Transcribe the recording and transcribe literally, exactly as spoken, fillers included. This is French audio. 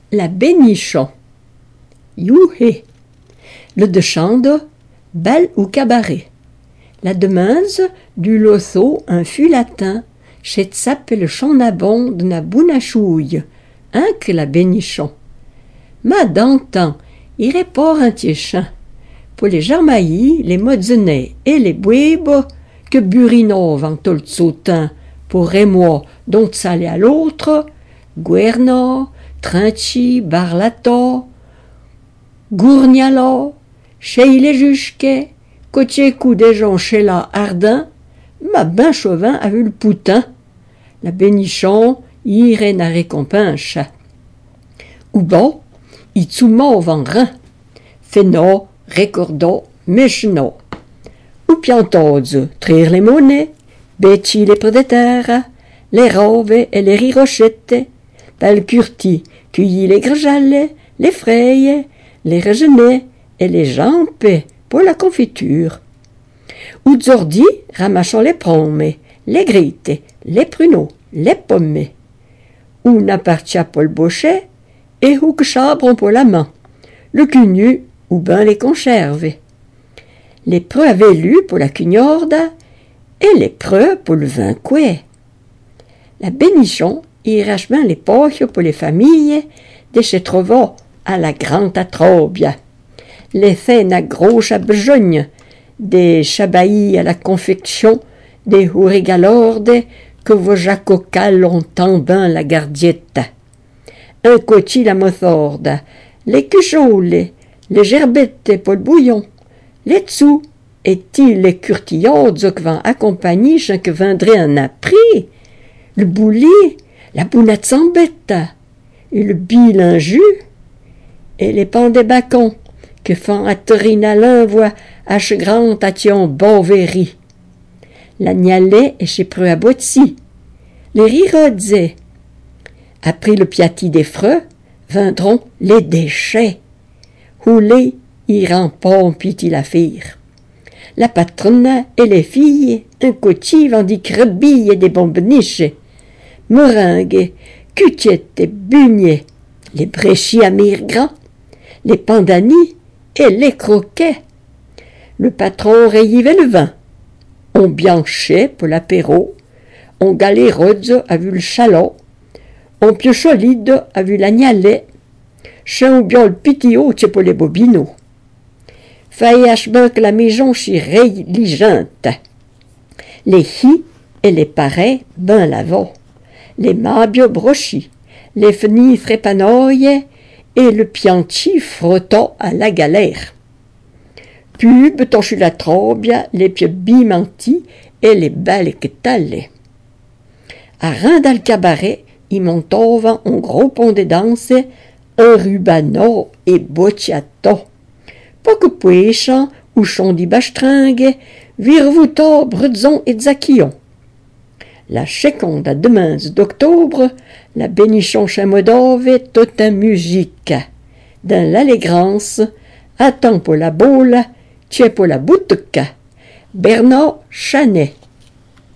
La Bénichon. Youhé. Le de chande, bal ou cabaret. La demeuse, du lotho, un fût latin, chez tsap et le chonabonde na bounachouille, hein que la Bénichon. Ma d'antan, irait pas un tiéchin. Pour les jarmaillis, les modzenais et les bouibes, que burinov en toltsotin, pour rémois, dont ça allait à l'autre, guerna, trinchi, barlata, gourgnala, chez les jusquets, côtier coup des gens chez la ardin, ma ben chauvin a vu le poutin. La Bénichon, irait na récompense. Ou bon, i tsumov en rein, fena, recordo, mechno. Ou piantoz, trir les monnaies, bêti les prédateurs, les rove et les rirochettes, pel curti, cueilli les grejales, les frayes, les regenais et les jampes pour la confiture. Ou zordi, ramachant les pommes, les grites, les pruneaux, les pommes. Ou n'appartia pour le bochet, et ou que chabron pour la main, le cul nu, ou ben les conserves. Les preux avaient lu pour la cugnorde, et les preux pour le vin coué. La Bénichon irait ben les poches pour les familles, de chez trouvant à la grande atrobia. Les faines à gros à besogne, des chabaillis à la confection, des hourigalordes, que vos jacocales ont tant ben la gardiette. Un cochi la mothorde, les cuchoules, les gerbettes pour le bouillon, les tsous, et-il les curtillards que vont accompagner chaque vendrait un appris, le boulis, la bounette sans bête, et le bilan jus, et les pans des bacons, que font à Torinalin voit hache grand à tion bovéry. La gnalet et chez preux à botsi, les rirodzés. Après le piati des freux, viendront les déchets. Houlé, iront pas piti la fire. La patronne et les filles, un cochi vendit crebilles et des bombeniches, meringues, cuquettes et bugnées, les bréchis à mire grands, les pandanis et les croquets. Le patron rayivait le vin. On bianchait pour l'apéro, on galérodze a vu le chalot, on piocholide a vu la gnalet, chien ou bien le pitio c'est pour les bobinots. Faillage ben que la maison s'y réligente. Les hi et les parets ben l'avant, les mabios brochis, les fenêtres épanoïes et le pianchi frottant à la galère. Pub, torchu la trobia, les pieds bimantis et les balles que t'allais. À rein dans le cabaret, ils montaient un gros pont de danse, un rubano et bocciato. Pas que puéchant ou chon di bastringue, virvuto, brudzon et zaquillon. La chéconde à demain d'octobre, la Bénichon chamodove toute en musique. Dans l'allégrance, attends pour la boule, tiens pour la boutique. Bernard Chanet.